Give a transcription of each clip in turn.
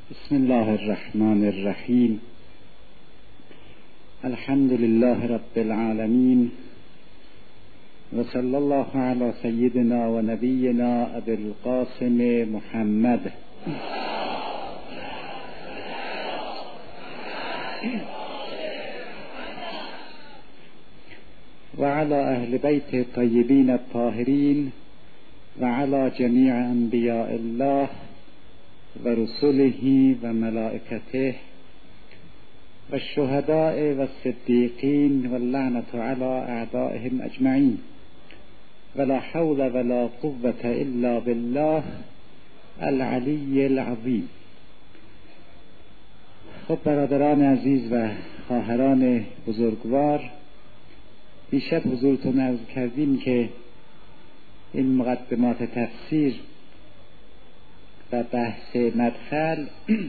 بسم الله الرحمن الرحیم. الحمد لله رب العالمین و صلی الله علی سیدنا و نبینا ابی القاسم محمد و علی اهل بیت الطیبین الطاهرین و علی جمیع انبیاء الله و رسله و ملائکته و الشهداء و الصدیقین و اللعنة علی اعدائهم اجمعین ولا حول ولا قوة الا بالله العلی العظیم. خب برادران عزیز و خواهران بزرگوار، دیشب حضورتون عرض کردیم که این مقدمات تفسیر و بحث مدخل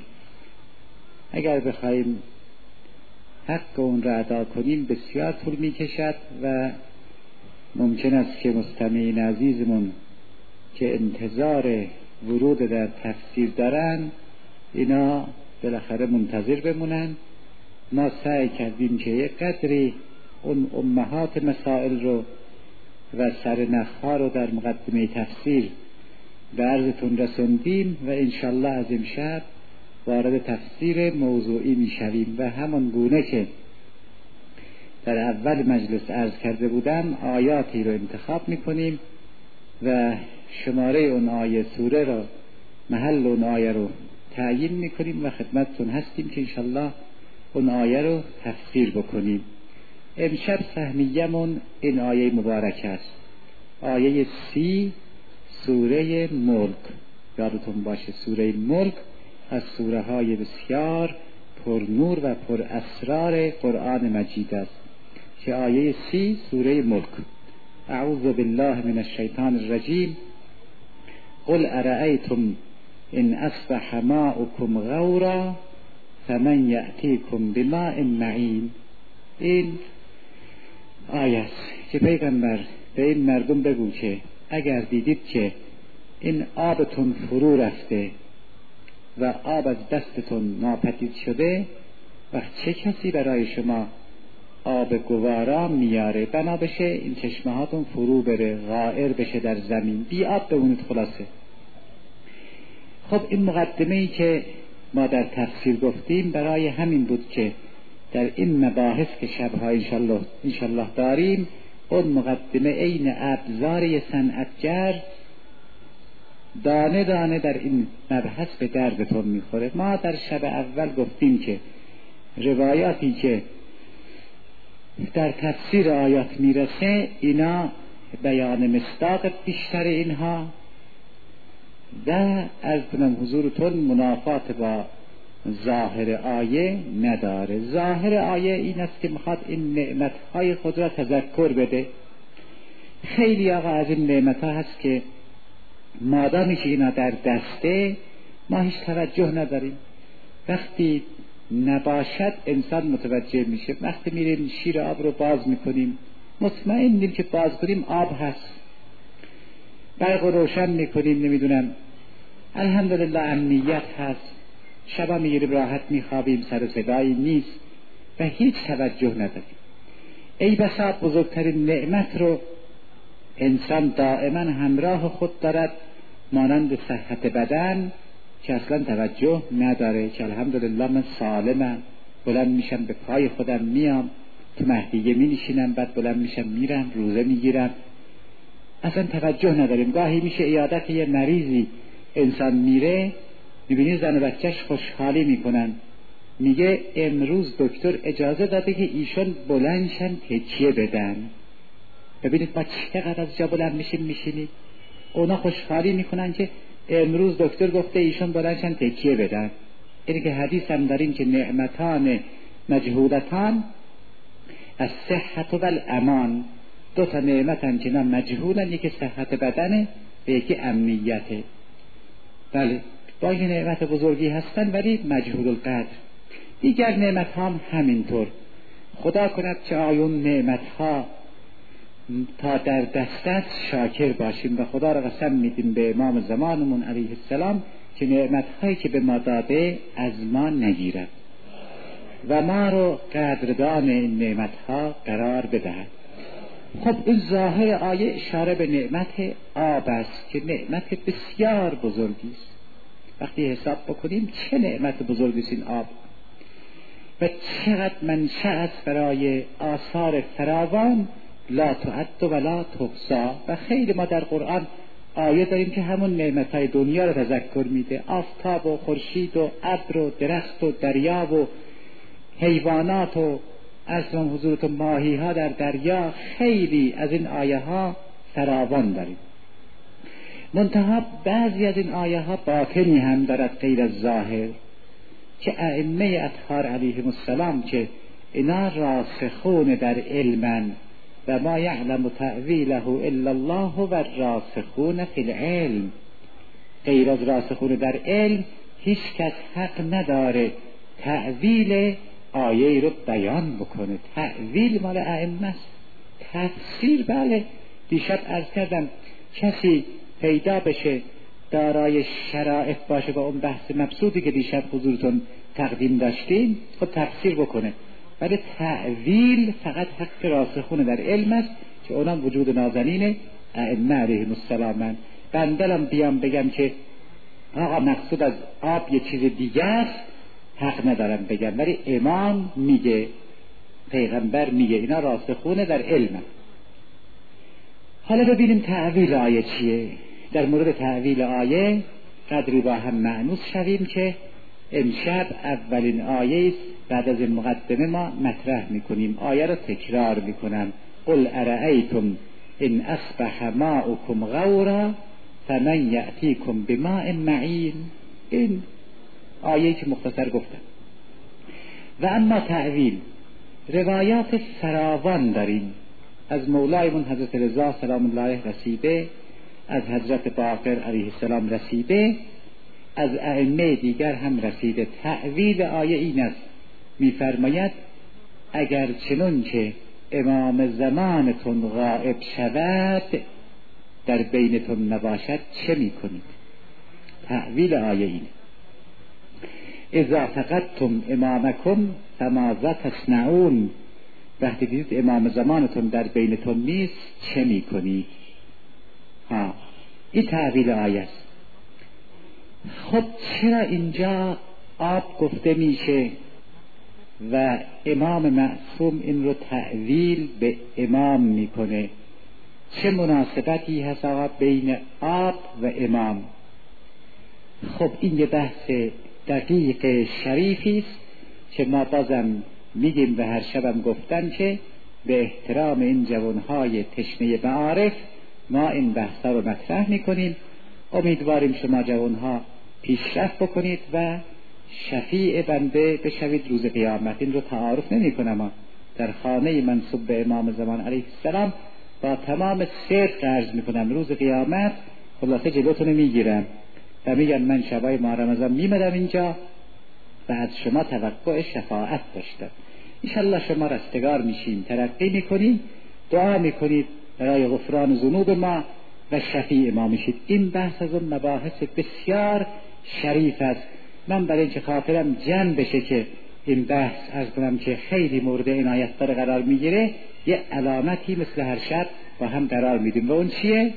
اگر بخوایم حق اون را ادا کنیم بسیار طول می کشد و ممکن است که مستمعین عزیزمون که انتظار ورود در تفسیر دارن اینا بالاخره منتظر بمونن. ما سعی کردیم که یک قدری اون امهات مسائل رو و سرنخها رو در مقدمه تفسیر به عرضتون رسوندیم و انشالله از امشب وارد تفسیر موضوعی میشویم و همون گونه که در اول مجلس عرض کرده بودم آیاتی رو انتخاب میکنیم و شماره اون آیه سوره رو محل اون آیه رو تعیین میکنیم و خدمتتون هستیم که انشالله اون آیه رو تفسیر بکنیم. امشب سهمیه‌مون این آیه مبارک است، آیه 30 سوره ملک. یادتون باشه سوره ملک از سوره های بسیار پر نور و پر اسرار قرآن مجید است که آیه 30 سوره ملک. اعوذ بالله من الشیطان الرجیم. قل ارأیتم ان اصبح ماؤکم غورا فمن یأتیکم بماء معین. این آیه است که پیغمبر به این مردم بگو که اگر دیدید که این آبتون فرو رفته و آب از دستتون ناپدید شده، وقت چه کسی برای شما آب گوارا میاره بنا بشه این چشمه هاتون فرو بره، غائر بشه در زمین، بی آب بمونید خلاصه. خب این مقدمه ای که ما در تفسیر گفتیم برای همین بود که در این مباحث که شبها انشالله داریم اون مقدمه عین ابزار صنعتگر دانه دانه در این مبحث به دردتون میخوره. ما در شب اول گفتیم که روایاتی که در تفسیر آیات میرسه اینا بیان مصداق بیشتر اینها و عرض کنم حضورتون منافات با ظاهر آیه نداره. ظاهر آیه این است که میخواد این نعمتهای خود را تذکر بده. خیلی آقا از این نعمتها هست که مادامی که اینا در دسته ما هیچ توجه نداریم، وقتی نباشد انسان متوجه میشه. وقتی میریم شیر آب رو باز میکنیم مطمئنیم که باز کنیم آب هست، برق رو روشن میکنیم، نمیدونم الحمدلله امنیت هست، شبا میگیریم راحت میخوابیم، سر و صدایی نیست و هیچ توجه نداریم. ای بسا بزرگترین نعمت رو انسان دائما همراه خود دارد مانند صحت بدن که اصلا توجه نداره که الحمدلله من سالمم، بلند میشم به پای خودم میام، تو مهدیه می نشینم، بعد بلند میشم میرم روزه میگیرم، اصلا توجه نداریم. گاهی میشه عیادت یه مریضی انسان میره میبینی زن و بچهش خوشحالی میکنن، میگه امروز دکتر اجازه داده که ایشون بلندشن تکیه بدن. ببینید ما چقدر از جا بلند میشینید، اونا خوشحالی میکنن که امروز دکتر گفته ایشون بلندشن تکیه بدن. اینه که حدیث هم داریم که نعمتان مجهولتان از صحت و الامان، دو تا نعمتن که اینا مجهولن، یکی صحت بدنه و یکی امنیته. بله با این نعمت بزرگی هستن ولی مجهول القدر. دیگر نعمت هم همینطور. خدا کند که آیون نعمت ها تا در دست است شاکر باشیم و خدا را قسم میدیم به امام زمانمون علیه السلام که نعمت‌هایی که به ما داده از ما نگیرد و ما رو قدردان این نعمت‌ها قرار بدهد. خب این ظاهر آیه اشاره به نعمت آب است که نعمت بسیار بزرگی است. وقتی حساب بکنیم چه نعمت بزرگی است این آب و چقدر منشأ است برای آثار فراوان لا تعد و لا تحصی. و خیلی ما در قرآن آیه داریم که همون نعمت‌های دنیا رو تذکر میده، آفتاب و خورشید و ابر و درخت و دریا و حیوانات و اصلا حضورتون ماهی ها در دریا. خیلی از این آیه ها فراوان داریم. منتها بعضی از این آیه ها باطنی هم دارد غیر از ظاهر که ائمه اطهار علیهم السلام که اینا راسخون در علمن و ما یعلم تأویله الا الله و الراسخون فی العلم. غیر از راسخون در علم هیچ کس حق نداره تأویل آیه رو بیان بکنه. تأویل مال ائمه است. تفسیر بله، دیشب عرض کردم کسی پیدا بشه دارای شرایط باشه با اون بحث مبسوطی که دیشب حضورتون تقدیم داشتیم خب تفسیر بکنه. ولی تأویل فقط حق راسخون در علم است که اونم وجود نازنین ائمه علیهم السلام. بندلم بیام بگم که آقا مقصود از آب یه چیز دیگه است، حق ندارم بگم، ولی امام میگه، پیغمبر میگه، اینا راسخونه در علم. حالا ببینیم تأویل آیه چیه. در مورد تأویل آیه قدری با هم مأنوس شویم که امشب اولین آیه است. بعد از این مقدمه ما مطرح میکنیم، آیه رو تکرار میکنم. قل ارأیتم ان اصبح ماؤکم غورا فمن یأتیکم بماء معین. این آیه که مختصر گفتم. و اما تأویل روایات فراوان داریم. از مولایمون حضرت رضا سلام الله علیه رسیده، از حضرت باقر علیه السلام رسیده، از ائمه دیگر هم رسیده. تأویل آیه این است، می‌فرماید اگر چنون که امام زمانتون غائب شود در بینتون نباشد چه میکنید؟ تأویل آیه اینه. اذا فقدتم امامکم فماذا تصنعون. وقتی دیدید امام زمانتون در بینتون نیست چه میکنید؟ این تأویل آیه است. خب چرا اینجا آب گفته میشه و امام معصوم این رو تأویل به امام میکنه؟ چه مناسبتی هست آقا بین آب و امام؟ خب این یه بحث دقیق شریفی است که ما بازم میگیم و هر شبم گفتن که به احترام این جوانهای تشنه معارف ما این بحثا رو مطرح میکنیم. امیدواریم شما جوانها پیشرفت بکنید و شفیع بنده بشوید روز قیامت. این رو تعارف نمی کنم، در خانه منصوب به امام زمان علیه السلام با تمام صدق عرض میکنم روز قیامت خلاصه جلوتون میگیرم و میگم من شبای ماه رمضان میمدم اینجا و از شما توقع شفاعت داشتم. انشالله شما رستگار میشین، ترقی میکنید، دعا میکنید برای غفران ذنوب ما و شفیع ما میشید. این بحث از اون مباحث بسیار شریف است. من برای اینکه خاطرم جمع بشه که این بحث از کنم که خیلی مورد عنایت داره قرار میگیره، یه علامتی مثل هر شب با هم قرار میدیم و اون چیه؟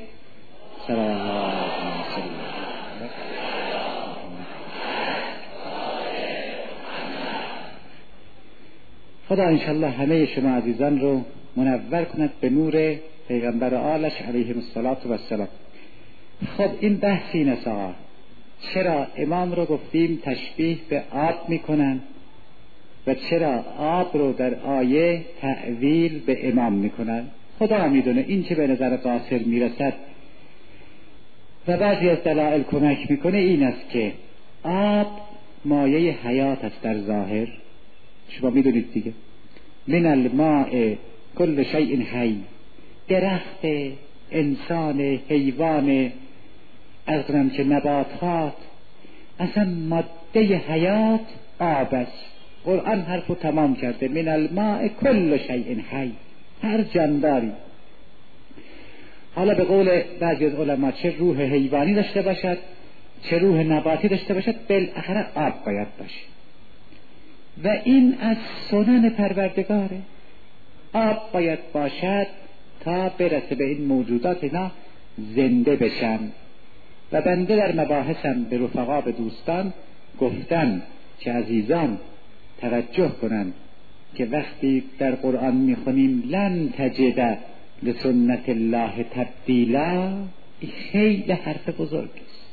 خدا انشالله همه شما عزیزان رو منور کند به نور پیغمبر آلش علیهم السلام. خب این بحث این است آقا، چرا امام رو گفتیم تشبیه به آب میکنن و چرا آب رو در آیه تأویل به امام میکنن؟ خدا میدونه. این که به نظر قاصر میرسد و بعضی از دلائل کمک میکنه این است که آب مایه حیات است در ظاهر. شما میدونید دیگه، من الماء کل شیء حی، درخت، انسان، حیوان، از کنم که نباتات، اصلا ماده حیات آب است. قرآن حرفو تمام کرده، من الماء کل شیء حی، هر جانداری. حالا به قول بعضی از علما چه روح حیوانی داشته باشد، چه روح نباتی داشته باشد، بالاخره آب باید باشه و این از سنن پروردگاره. آب باید باشد تا برسه به این موجودات اینا زنده بشن. و بنده در مباحثم به رفقا، به دوستان گفتن که عزیزان توجه کنند که وقتی در قرآن میخونیم لن تجد لسنت الله تبدیلا، این خیلی حرف بزرگی است.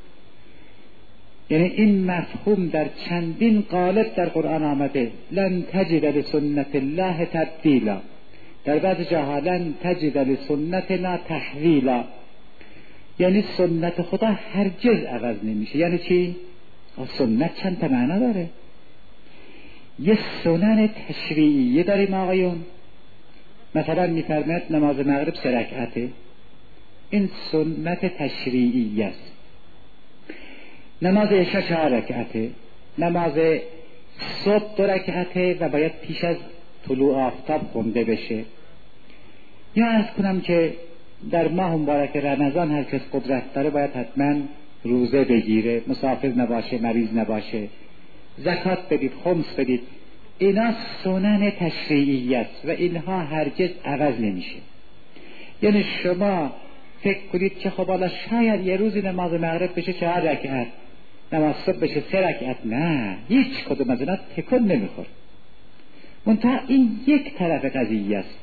یعنی این مفهوم در چندین قالب در قرآن آمده، لن تجد لسنت الله تبدیلا، در بعض جاها لن تجد لسنتنا تحویلا، یعنی سنت خدا هرگز عوض نمیشه. یعنی چی؟ سنت چند تا معنا داره. یه سنن تشریعیه داریم آقایون، مثلا میفرماید نماز مغرب 3 رکعته، این سنت تشریعیه است. نماز عشاء 4 رکعته، نماز صبح 2 رکعته و باید پیش از طلوع آفتاب خونده بشه. یا عرض کنم که در ماه مبارک رمضان هر کس قدرت داره باید حتما روزه بگیره، مسافر نباشه، مریض نباشه، زکات بدید، خمس بدید. اینا سنن تشریعیه است و اینها هرگز عوض نمیشه. یعنی شما فکر کنید که خب حالا شاید یه روزی نماز مغرب بشه 4 رکعت، نماز صبح بشه 3 رکعت، نه، هیچ کدوم از اینا تکون نمیخوره. منتها این یک طرف قضیه است.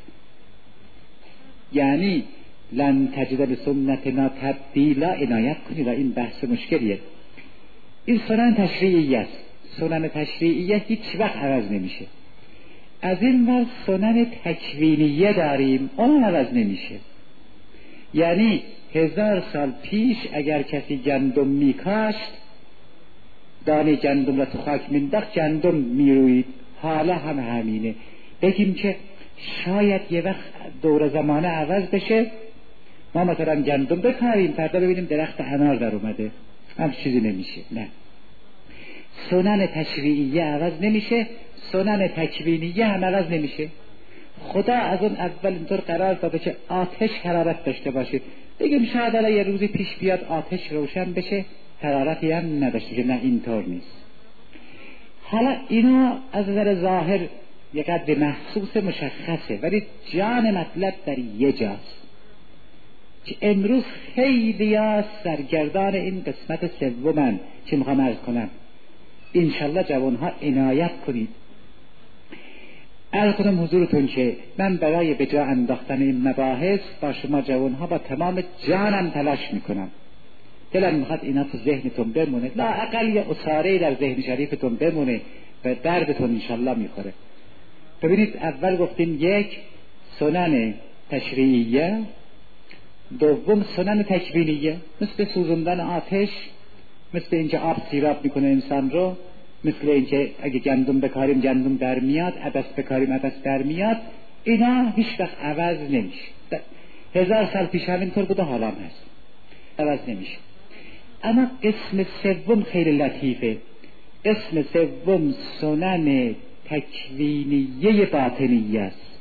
یعنی لن تجد لسنتنا تبدیلا، عنایت کنید، این بحث مشکلیه. این سنن تشریعیه است. سنن تشریعیه هیچ وقت عوض نمیشه. از این ور سنن تکوینیه داریم، اون عوض نمیشه. یعنی 1000 سال پیش اگر کسی گندم میکاشت، دانه گندم را تو خاک مینداخت، گندم میروید. حالا هم همینه. بگیم که شاید یه وقت دور زمانه عوض بشه، ما مثلا گندم بکاریم، فردا ببینیم درخت انار در اومده، هم چیزی نمیشه. نه، سنن تشریعیه عوض نمیشه، سنن تکوینیه هم عوض نمیشه. خدا از اون اول اینطور قرار داده که آتش حرارت داشته باشه. بگیم شاید الان یه روزی پیش بیاد آتش روشن بشه، حرارتی هم نداشته، که نه، اینطور نیست. حالا اینا از نظر ظاهر یه قدر محسوس مشخصه، ولی جان مطلب در یه جاست که امروز خیلی سرگردان این قسمت سومن که میخوام عرض کنم. انشالله جوانها عنایت کنید. عرض کنم حضورتون که من برای به جا انداختن این مباحث با شما جوانها با تمام جانم تلاش میکنم. دلم میخواد اینا تو ذهنتون بمونه، لا اقل یه اصاره در ذهن شریفتون بمونه و دردتون انشالله میخوره. ببینید، اول گفتیم یک سنن تشریعیه، دوم سنن تکوینیه، مثل سوزوندن آتش، مثل اینکه آب سیراب میکنه انسان رو، مثل اینکه اگه گندم بکاریم گندم در میاد، عدس بکاریم عدس در میاد. اینا هیچ وقت عوض نمیشه. 1000 سال پیش هم اینطور بوده، حالا هم هست، عوض نمیشه. اما قسم سوم خیلی لطیفه. قسم سوم سنن تکوینیه باطنیه است.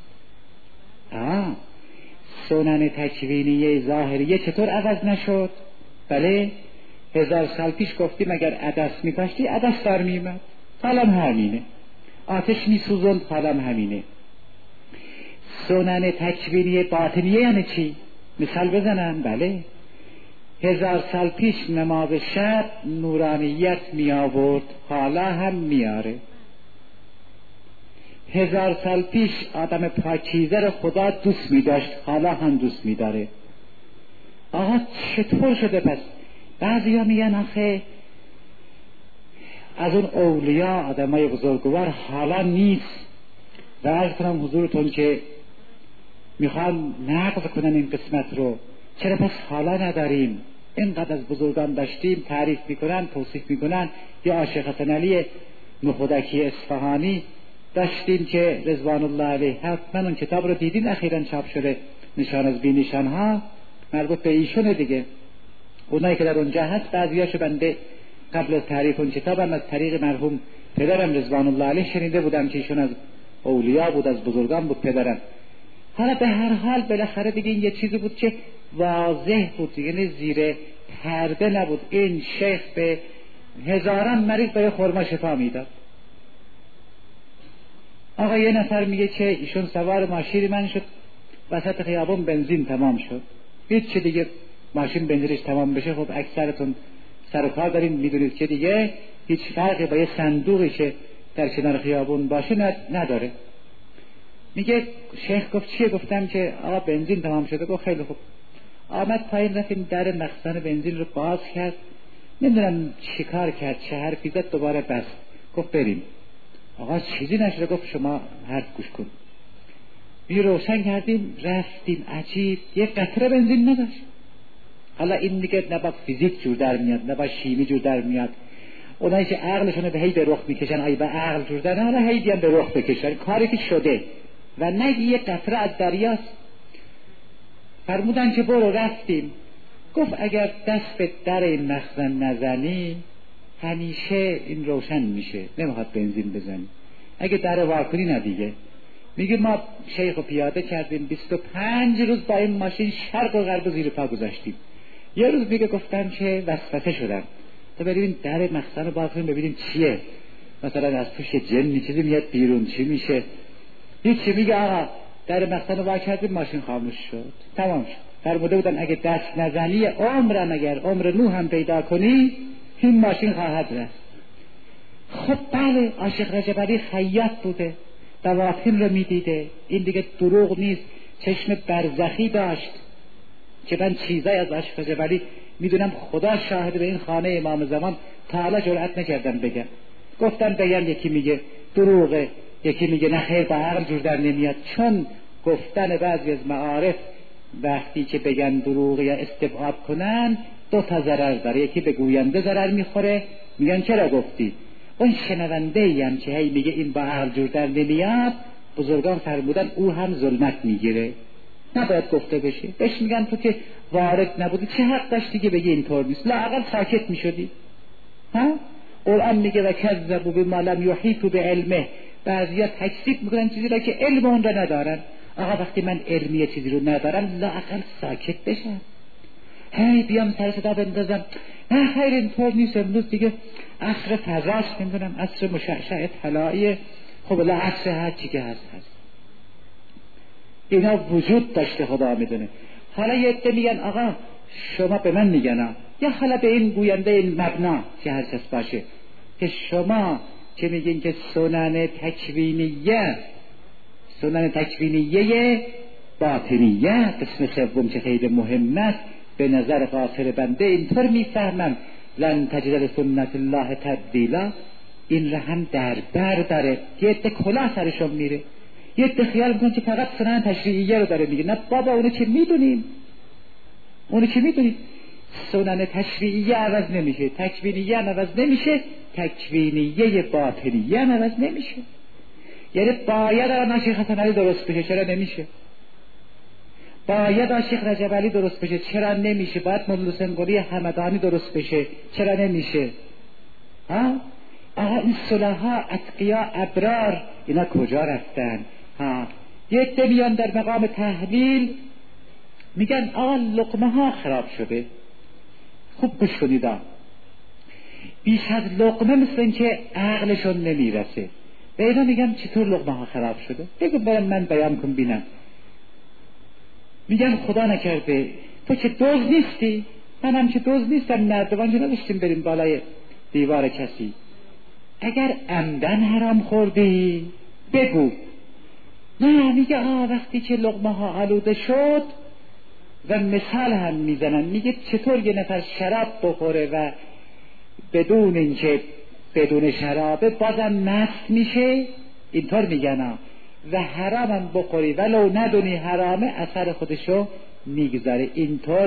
سنن تکوینیه ظاهریه چطور عوض نشد؟ بله، 1000 سال پیش گفتیم اگر عدس میکاشتی عدس در میمد، حالا همینه. آتش میسوزند، حالا همینه. سنن تکوینی باطنیه یعنی چی؟ مثال بزنم. بله، 1000 سال پیش نماز شب نورانیت می آورد، حالا هم میاره. 1000 سال پیش آدم پاکیزه رو خدا دوست می داشت، حالا هم دوست می داره. آقا چطور شده پس؟ بعضی ها میگن آخه از اون اولیا آدمای بزرگوار حالا نیست. و عرض کنم حضورتون که میخوان نقض کنن این قسمت رو. چرا پس حالا نداریم؟ اینقدر از بزرگان داشتیم، تعریف میکنن، توصیف میکنن. یا عاشق حسن علی نخودکی اصفهانی داشتیم که رضوان الله علیه، حتما اون کتاب رو دیدین، اخیراً چاپ شده، نشان از بی نشان ها، مربوط به ایشونه دیگه. اونایی که در اونجا هست بعضیاشو بنده قبل از تعریف اون کتابم از طریق مرحوم پدرم رضوان الله علیه شنیده بودم که ایشون از اولیا بود، از بزرگان بود پدرم. حالا به هر حال بالاخره دیگه این یه چیزی بود که واضح بود، یعنی زیر پرده نبود. این شیخ به هزاران مریض به خرما شفا میداد. آقا یه نفر میگه که ایشون سوار ماشین من شد، وسط خیابون بنزین تمام شد. هیچ چه دیگه ماشین بنزینش تمام بشه، خب اکثرتون سر و کار دارین میدونید که دیگه هیچ فرقی با یه صندوقی که در کنار خیابون باشه نداره. میگه شیخ گفت چیه؟ گفتم که آقا بنزین تمام شده. گفت خیلی خوب. آمد پایین، رفتیم در مخزن بنزین رو باز کرد، نمیدونم چی کار کرد، چه حرفی زد، دوباره بست. گفت بریم. آقا چیزی نشده. گفت شما حرف گوش کن. می روشن کردیم رفتیم. عجیب، یه قطره بنزین نداشت. حالا این میگه نه با فیزیک جور در میاد نه با شیمی جور در میاد. اونایی که عقلشون به هی به رخ میکشن ای به عقل جور در، حالا هی بیان به رخ بکشن، کاری که شده و نه یه قطره از دریاست. فرمودن که برو. رفتیم. گفت اگر دست به در این مخزن نزنی همیشه این روشن میشه، نمیخواد بنزین بزنی. اگه در واکنی نه دیگه. میگه ما شیخو پیاده کردیم 25 روز با این ماشین شرق و غرب زیر پا گذاشتیم. یه روز میگه گفتم که وسوسه شدم تا بریم در مخزن رو باز کنیم ببینیم چیه، مثلا از توش جن چیزی میاد بیرون، چی میشه. هیچی. میگه آقا در مخزن رو باز کردیم، ماشین خاموش شد، تمام شد. فرموده بودن اگه دست نزنی عمرم اگر عمر نوح هم پیدا کنی این ماشین خواهد رفت. خب بله، عاشق رجب علی خیاط بوده، دواطن رو میدیده. این دیگه دروغ نیست. چشم برزخی داشت که من چیزای از عاشق رجب علی میدونم. خدا شاهد، به این خانه امام زمان تا حالا جرأت نکردم بگم. گفتم بگم یکی میگه دروغه، یکی میگه نه خیر با عقل جور در نمیاد. چون گفتن بعضی از معارف وقتی که بگن دروغ یا استبعاد کنن دو تا ضرر داره. یکی به گوینده ضرر میخوره، میگن چرا گفتی. اون شنونده ای هم که هی میگه این با عقل جور در نمیاد، بزرگان فرمودن او هم ظلمت میگیره، نباید گفته بشه. بهش میگن تو که وارد نبودی چه حق داشتی که بگی اینطور نیست، لااقل ساکت میشدی. ها قرآن میگه و کذبوا بما لم یحیطوا بعلمه. بعضیا تکذیب میکنن چیزی را که علم اون را ندارن. آقا وقتی من علمی چیزی رو ندارم لااقل ساکت بشم. هی بیام سر صدا بندازم نه خیر اینطور نیست، امروز دیگه عصر فضاست، نمیدونم عصر مشعشع طلاییه، خب لا عصر هر چی که هست. اینا وجود داشته، خدا میدونه. حالا یه عده میگن آقا شما به من میگن یا حالا به این گوینده این مبنا که هر کس باشه که شما که میگین که سنن تکوینیه باطنیه قسم سوم که خیلی مهم است، به نظر قاصر بنده اینطور میفهمم لن تجد لسنت الله تبدیلا. این را هم در بر داره. یه عده کلاه سرشون میره، یه عده خیال میکنه که فقط سنن تشریعیه رو داره میگه. نه بابا، اونو که میدونیم، سنن تشریعیه عوض نمیشه، تکوینیه هم عوض نمیشه، تکوینیه باطنیه هم عوض نمیشه. یعنی باید عاشق حسن علی درست بشه، چرا نمیشه؟ باید عاشق رجب علی درست بشه، چرا نمیشه؟ باید مولا حسین قلی همدانی درست بشه، چرا نمیشه؟ آقا این صلحا اتقیا ابرار اینا کجا رفتن؟ یه عده میان در مقام تحلیل میگن آقا لقمه ها خراب شده. خوب گوش کنید، بیش از لقمه مثل این که عقلشون نمیرسه. به اینا میگن چطور لقمه ها خراب شده؟ بگو برم من بیان کن بینم. میگن خدا نکرده تو که دوز نیستی، من هم که دوز نیستم، نردوان که نداشتیم بریم بالای دیوار کسی. اگر عمدن حرام خوردی بگو. نه، میگه وقتی که لقمه ها آلوده شد و مثال هم میزنن، میگه چطور یه نفر شراب بخوره و بدون اینکه بدون شرابه بازم مست میشه، اینطور میگن و حرام هم بخوری ولو ندونی حرامه اثر خودشو میگذاره. اینطور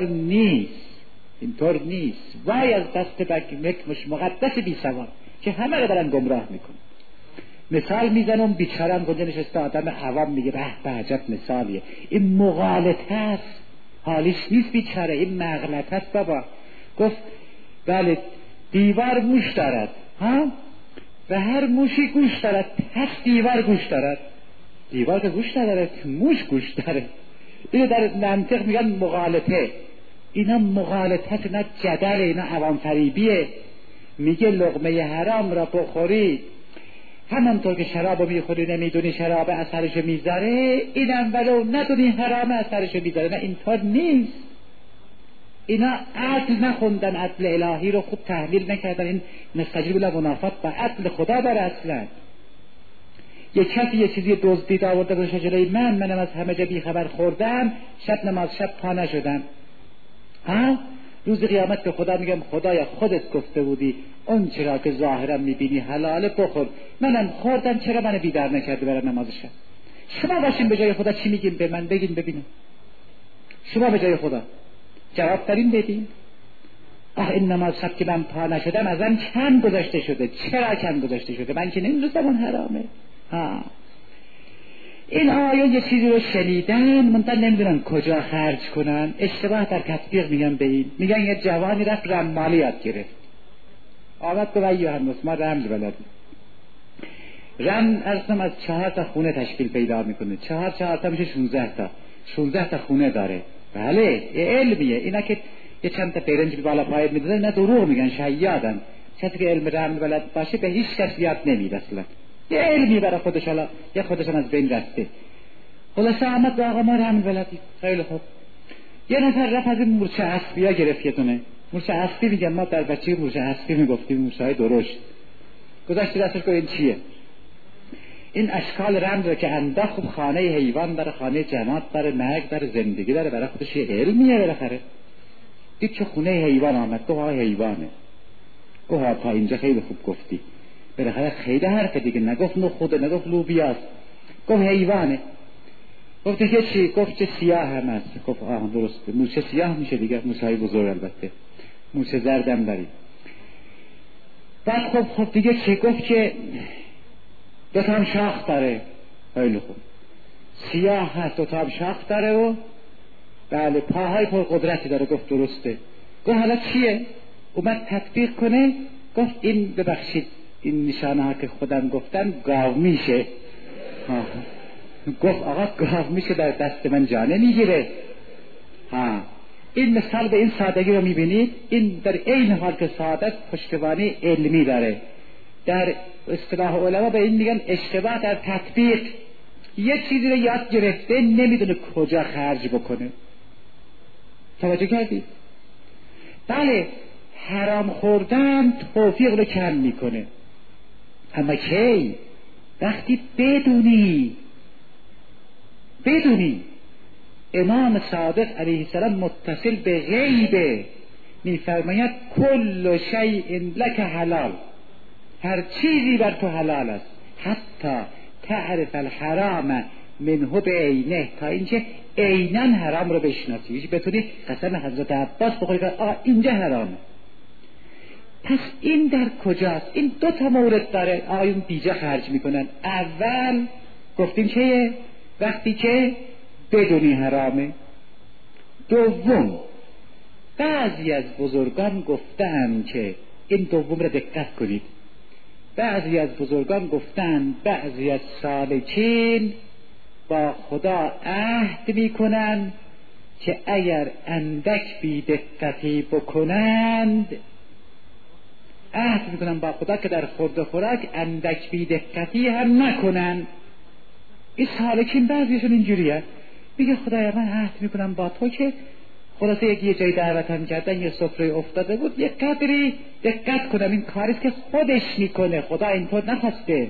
نیست. وای از دست مکمش مقدس بی سواد که همه رو دارن گمراه میکن. مثال میزنم بیچارم گنجه نشسته، آدم عوام میگه به عجب مثالیه. این مغالطه است، حالیش نیست بیچاره، این مغلطه است بابا. گفت بله دیوار موش دارد و هر موشی گوش دارد، پس دیوار گوش دارد. دیوار که گوش ندارد، موش گوش داره. اینو در منطق میگن مغالطه. اینا مغالطت، اینا جدل، اینا عوام فریبیه. میگه لقمه حرام را بخوری همانطور که شراب میخوری نمیدونی شراب اثرشو میذاره، اینم ولو ندونی حرام اثرشو میذاره. نه اینطور نیست. اینا عدل نخوندن، عدل الهی رو خوب تحلیل نکردن. این نستجیب لمنافات با عدل خدا داره. اصلا یک کسی یه چیزی دزدید آورده گذاشته جلوی منم از همه جا بیخبر خوردم، شب نماز شب پا نشدم، روز قیامت به خدا میگم خدایا خودت گفته بودی اون چرا که ظاهرا میبینی حلاله بخور، منم خوردم، چرا منو بیدار نکرده برای نماز شب؟ شما باشین به جای خدا چی میگین به من بگین ببینم. شما به جای خدا جواب دارین بدین. این نماز شب که من پا نشدم ازم کم گذاشته شده. چرا کم گذاشته شده؟ من که نمیدونستم اون حرامه. این آیه یه چیزی رو شنیدن منتها نمیدونن کجا خرج کنن. اشتباه در تطبیق میگن به این. میگن یه جوانی رفت رمالی یاد گرفت، آمد گفت ای یوحنوس ما رمز بلدیم. رم ارسم از 4 تا خونه تشکیل پیدا میکنه. 4 تا میشه 16 تا خونه داره. بله یه علمیه. اینا که یه چند تا پیرنج بالا پایت میدونن نه دروغ میگن، شیادن. کسی که علم رمز بلد باشه به هیچ کس یاد نمید اصلا. یه علمی برای خودش، حالا یه خودشم از بین رفته. خلاصه آمد به آقا ما رمز بلدیم. خیلی خوب. یه نفر رفت از این مورچه اسبی ها گرفت. یه دونه مورچه اسبی میگن، ما در بچگی مورچه اسبی میگفتیم، مورچه های درشت. گذاشت دستش گفت این چیه؟ این اشکال رمز رو که انداخت. خب خانه حیوان داره، خانه جماد داره، مرگ داره، زندگی داره، برای خودش یه علمیه بالاخره. دید که خونه حیوان آمد. گفت ها حیوانه. گفت تا اینجا خیلی خوب گفتی. بالاخره خیلی حرف دیگه نگفت نخوده، نگفت لوبیاست، گفت حیوانه. گفت که چی؟ گفت چه سیاه هم هست. گفت درسته، موشه سیاه میشه دیگه، موشه های بزرگ البته، موشه زردم داریم. بعد خب دیگه چی؟ گفت که 2 تا هم شاخ داره. خیلی خوب، سیاه هست، 2 تا هم شاخ داره و بله پاهای پر قدرتی داره. گفت درسته. گفت حالا چیه؟ اومد تطبیق کنه. گفت این ببخشید این نشانه ها که خودم گفتم گاو میشه. گفت آقا گاو میشه در دست من جانه میگیره. این مثال به این سادگی رو میبینید. این در این حال که ساده پشتوانه علمی داره. در اصطلاح علما به این میگن اشتباه در تطبیق. یه چیزی رو یاد گرفته نمیدونه کجا خرج بکنه. توجه کردید؟ بله حرام خوردن توفیق رو کم میکنه، اما کی؟ وقتی بدونی. امام صادق علیه السلام متصل به غیبه میفرماید کل شیء لک حلال، هر چیزی بر تو حلال است، حتی تعرف الحرام منه بعینه، تا اینکه عیناً حرام رو بشناسی. بتونی قسم حضرت عباس بخوری که اینجا حرامه. پس این در کجاست؟ این 2 تا مورد داره آقایون بیجا خرج میکنن. اول گفتیم که وقتی که بدونی حرامه. دوم بعضی از بزرگان گفتن که این دوم را دقت کنید. بعضی از بزرگان گفتن بعضی از سالکین با خدا عهد میکنن که اگر اندک بی‌دقتی بکنند، عهد میکنن با خدا که در خورد خوراک اندک بی‌دقتی هم نکنن. این سالکین بعضیشون اینجوریه، میگه خدایا من عهد میکنم با تو که خلاصه یه جای دعوتم کردن، یه سفره افتاده بود، یه قدری دقت کنم، این کاریست که خودش میکنه، خدا اینطور نخواسته.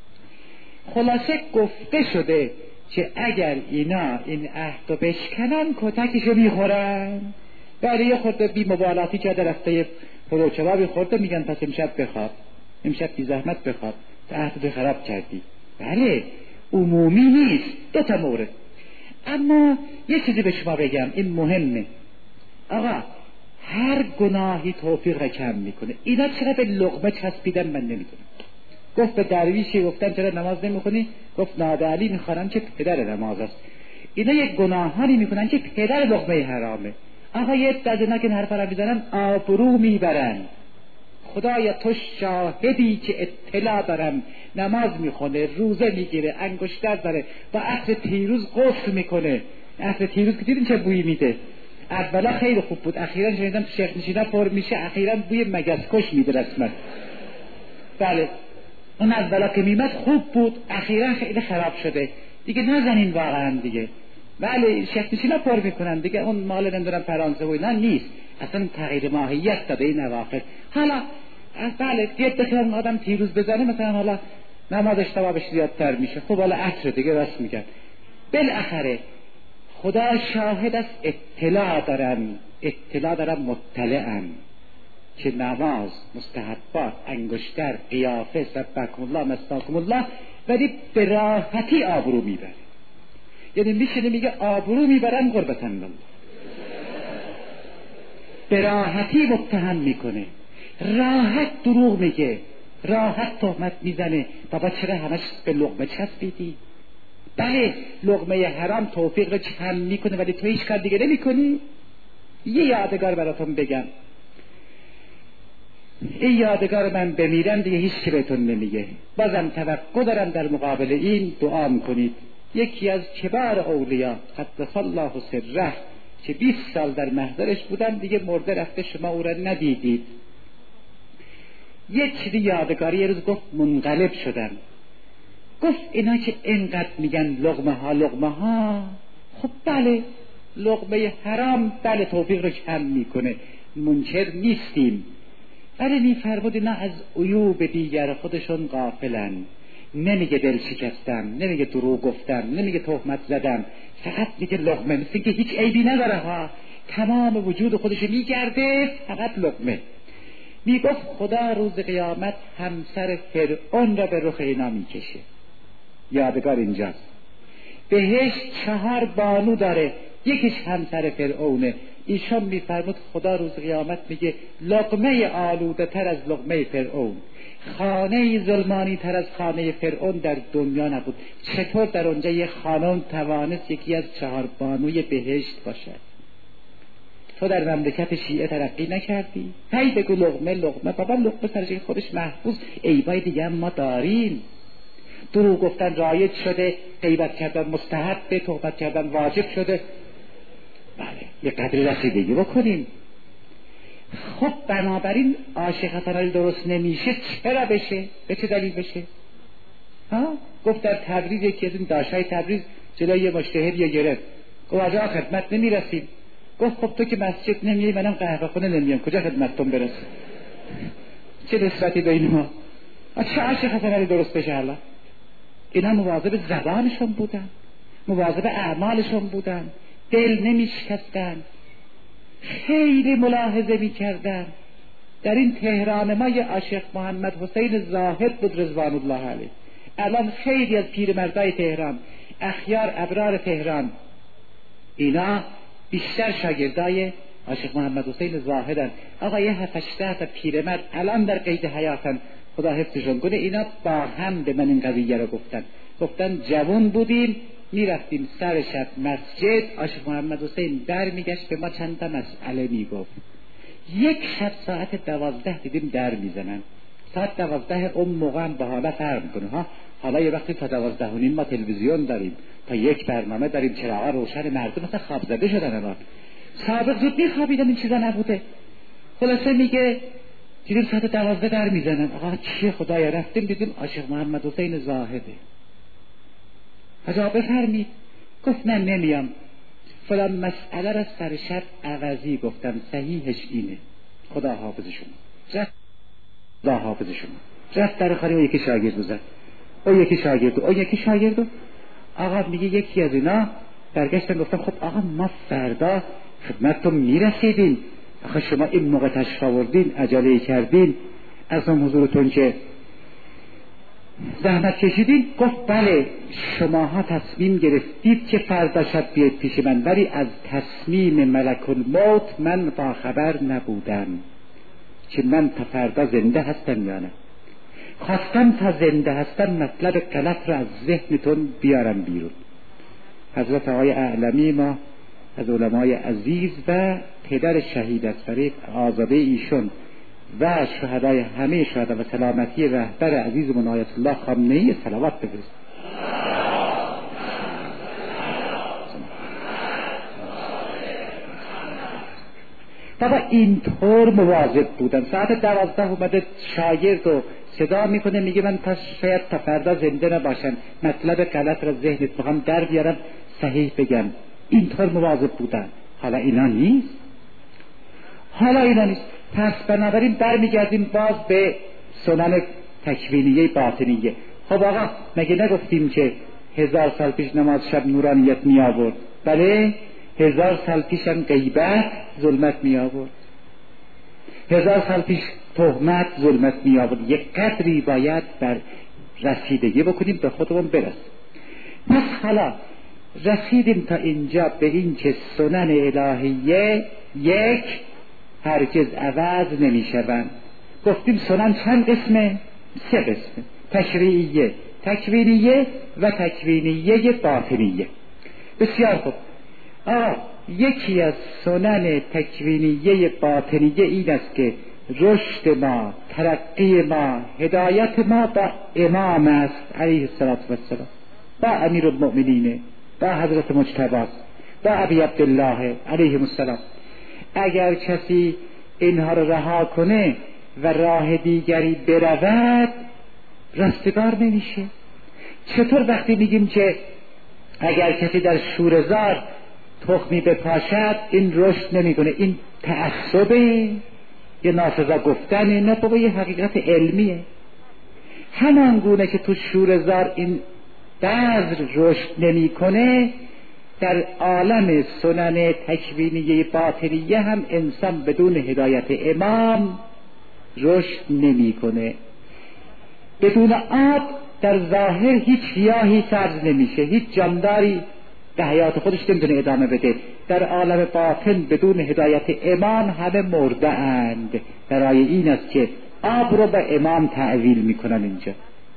خلاصه گفته شده که اگر اینا این عهد رو بشکنن کتکشو میخورن. ولی یه خورده بی مبالاتی که در رفته پروچوابی خورده میگن پس امشب بخواب، امشب بی زحمت بخواب، عهد رو خراب کردی. بله عمومی نیست. 2 تا مورد. اما یه چیزی به شما بگم، این مهمه. آقا هر گناهی توفیق را کم میکنه. اینا چرا به لقمه چسبیدن من نمیدونم. گفت به درویشی گفتن چرا نماز نمیخونی؟ گفت ناده علی میخوانم که پدر نماز است. اینا یک گناهانی میکنن که پدر لقمه حرامه. آقا یه دزنا که حرف را میزنن آبرو میبرن. خدایا تو شاهدی که اطلاع دارم، نماز میخونه، روزه میگیره، انگشتر داره، با عطر تیروز غسل میکنه. عطر تیروز که دیدین چه بویی میده، اولا خیلی خوب بود، اخیرا شنیدم شیخ نشینا پر میشه، اخیرا بوی مگس کش میده رسما. بله اون اولا که میمد خوب بود، اخیرا خیلی خراب شده دیگه، نزنین واقعا دیگه. بله شیخ نشینا پر میکنن دیگه، اون مال نمیدونم فرانسه و اینا نیست، اصلا تغییر ماهیت داده این اواخر. حالا بله یه دفعه آدم تیروز بزنه مثلا حالا نماز اشتباهش زیادتر میشه، خب حالا عطر دیگه راست میگن. بالاخره خدا شاهد است، اطلاع دارم مطلعم که نماز، مستحبات، انگشتر، قیافه، سبحکم الله مستاکم الله، ولی به راحتی آبرو میبره. یعنی میشینه میگه آبرو میبرن قربتن الله، به راحتی متهم میکنه، راحت دروغ میگه، راحت تهمت میزنه. بابا چرا همش به لقمه چسبیدی؟ بله لقمه حرام توفیق رو کم میکنه ولی تو هیچ کار دیگه نمیکنی. یه یادگار براتون بگم، این یادگار من بمیرم دیگه هیچ کی بهتون نمیگه، بازم توقع دارم در مقابل این دعا میکنید. یکی از کبار اولیا قدس الله سره که 20 سال در محضرش بودن دیگه مرده رفته، شما او را ندیدید. یک چیزی یادگاری یه روز گفت منقلب شدم، گفت اینا که اینقدر میگن لقمه ها، خب بله لقمه حرام بله توفیق رو کم میکنه، منکر نیستیم، ولی میفرمود اینا از عیوب دیگر خودشون غافلن. نمیگه دل شکستم، نمیگه دروغ گفتم، نمیگه تهمت زدم، فقط میگه لقمه، مثل که هیچ عیبی نداره ها، تمام وجود خودش میگرده فقط لقمه. میگفت خدا روز قیامت همسر فرعون را به رخ اینا میکشه. یادگار اینجاست، بهشت 4 بانو داره، یکیش همسر فرعونه. ایشان میفرمود خدا روز قیامت میگه لقمه آلوده تر از لقمه فرعون، خانه ظلمانی تر از خانه فرعون در دنیا نبود. چطور در اونجا یه خانم توانست یکی از 4 بانوی بهشت باشد؟ تو در مملکت شیعه ترقی نکردی؟ هی بگو لقمه بابا لقمه سرش خودش محفوظ، عیبای دیگه ما داریم. دروغ گفتن رایج شده، غیبت کردن مستحب، تهمت کردن واجب شده. بله یه قدری رسیدگی بکنیم. خب بنابراین عاشق حسن علی درست نمیشه، چرا بشه؟ به چه دلیل بشه؟ گفت در تبریز یکی از این داشتای تبریز جلوی یه مجتهدی گرفت، گفت آجا خدمت نمیرسیم. گفت خب تو که مسجد نمیای منم قهوه خونه نمیام، کجا خدمتتون برسه؟ چه نسبتی بین ما؟ چه عاشق حسن علی درست بشه؟ الله اینا مواظب زبانشون بودن، مواظب اعمالشون بودن، دل نمیشکستن، خیلی ملاحظه میکردن. در این تهران ما یه عاشق محمد حسین زاهد بود رضوان الله علیه. الان خیلی از پیرمردای تهران، اخیار ابرار تهران، اینا بیشتر شاگردای عاشق محمد حسین زاهدن. آقا یه 7-8 تا پیرمرد الان در قید حیاتن، خدا حفظشون کنه. اینا با هم به من این قضیه رو گفتن جوان بودیم میرفتیم سر شب مسجد، عاشق محمد حسین در میگشت به ما چند تا مسئله میگفت. یک شب ساعت 12 دیدیم در میزنن. ساعت 12 اون موقع هم به حالا فرق میکنه ها. حالا یه وقتی تا 12:30 ما تلویزیون داریم، تا یک برنامه داریم، چراغا روشن، مردم مثلا خواب زده شدن. الان سابق زود میخوابیدن، این چیزا نبوده. خلاصه میگه دیدیم ساعت 12 در میزنن. آقا چیه خدایا؟ رفتیم دیدیم عاشق محمد حسین زاهده. حاجا بفرمید. گفت نه نمیام، فلان مسئله را سر شب عوضی گفتم، صحیحش اینه، خدا حافظ شما. خدا حافظ شما. رفت در خانه و یکی شاگرد زد، او یکی شاگرد. آقا میگه یکی از اینا برگشتن گفتم خب آقا ما فردا خدمتتون میرسیدیم، آخه شما این موقع تشریف آوردین، عجله کردین، از اون حضورتون که زحمت کشیدین. گفت بله شماها تصمیم گرفتید که فردا شب بیاید پیش من، ولی از تصمیم ملک الموت من با خبر نبودم که من تا فردا زنده هستم یا نه. خواستم تا زنده هستم مطلب غلط را از ذهنتون بیارم بیرون. حضرت آقای اعلمی ما از علمای عزیز و پدر شهید از فریق آزاده ایشون و شهدای همه شهدا و سلامتی رهبر عزیزمون آیت الله خامنه‌ای صلوات بفرست. بابا اینطور مواظب بودن. ساعت 12 اومده شاگرد رو صدا میکنه، میگه من شاید تا فردا زنده نباشم، مطلب غلط را ذهنت میخوام در بیارم صحیح بگم. اینطور مواظب بودن. حالا اینا نیست. پس بنابراین برمیگردیم باز به سنن تکوینیه باطنیه. خب آقا مگه نگفتیم که 1000 سال پیش نماز شب نورانیت می آورد؟ بله، 1000 سال پیش هم غیبت ظلمت می آورد، 1000 سال پیش تهمت ظلمت می آورد. یک قدری باید بر رسیدگی بکنیم به خودمون برسیم. پس حالا رسیدیم تا اینجا به این که سنن الهیه یک هرگز عوض نمی شوند. گفتیم سنن چند قسمه؟ 3 قسمه: تشریعیه، تکوینیه و تکوینیه باطنیه. بسیار خوب. یکی از سنن تکوینیه باطنیه این است که رشد ما، ترقی ما، هدایت ما با امام است علیه السلام، با امیر المؤمنین، با حضرت مجتبی، با ابی عبدالله علیه السلام. اگر کسی اینها رو رها کنه و راه دیگری برود رستگار نمیشه. چطور وقتی میگیم که اگر کسی در شوره‌زار تخمی بپاشد این رشد نمیکنه، این تعصبه، یه ناسزا گفتنه؟ نه بابا، یه حقیقت علمیه. همان گونه که تو شوره‌زار این بذر رشد نمیکنه، در عالم سنن تکوینیه باطنیه هم انسان بدون هدایت امام رشد نمیکنه. بدون آب در ظاهر هیچ گیاهی سبز نمیشه، هیچ جانداری به حیات خودش نمیتونه ادامه بده. در عالم باطن بدون هدایت امام همه مرده اند. برای این است که آب رو به امام تعویل میکنن اینجا.